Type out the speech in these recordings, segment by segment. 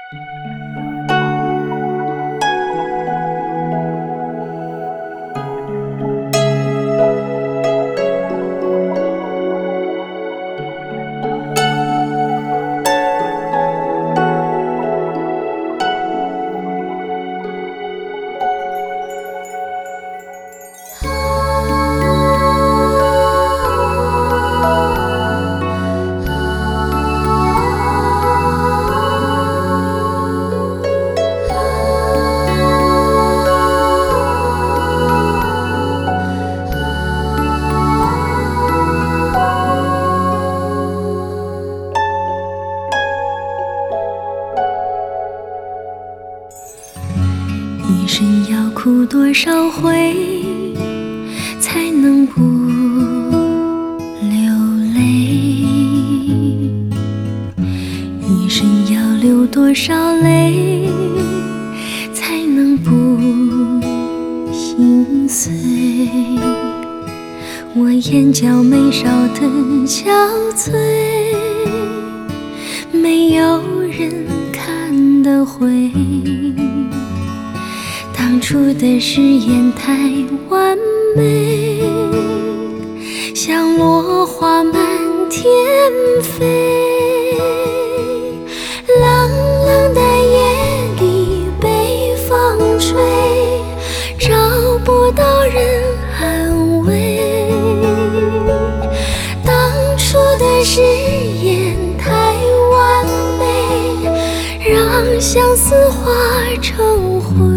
一生要哭多少回，才能不流泪？一生要流多少泪，才能不心碎？我眼角眉梢的憔悴，没有人看得回。当初的誓言太完美，像落花满天飞。冷冷的夜里北风吹，找不到人安慰。当初的誓言太完美，让相思化成灰。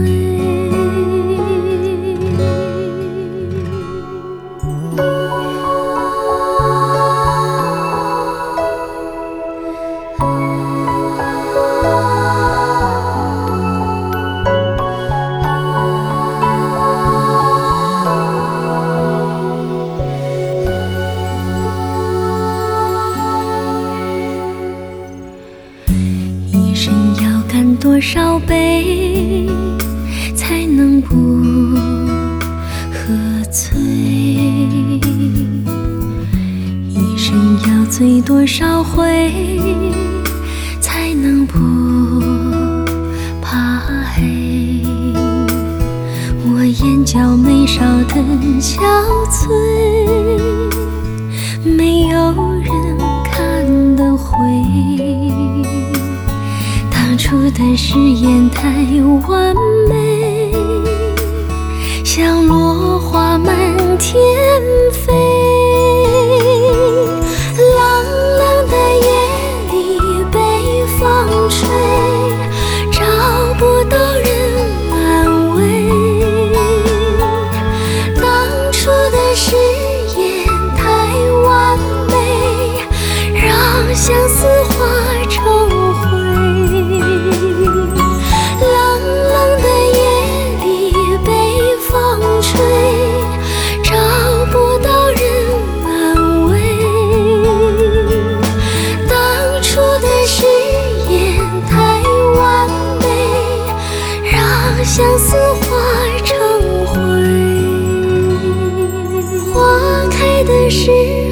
一生要干多少杯，才能不喝醉？一生要醉多少回，才能不怕黑？我眼角眉梢的憔悴，没有人看得回。当初的誓言太完美，像落花满天飞。冷冷的夜里北风吹，找不到人安慰。当初的誓言太完美，让相思化成灰。相思化成灰，花开的时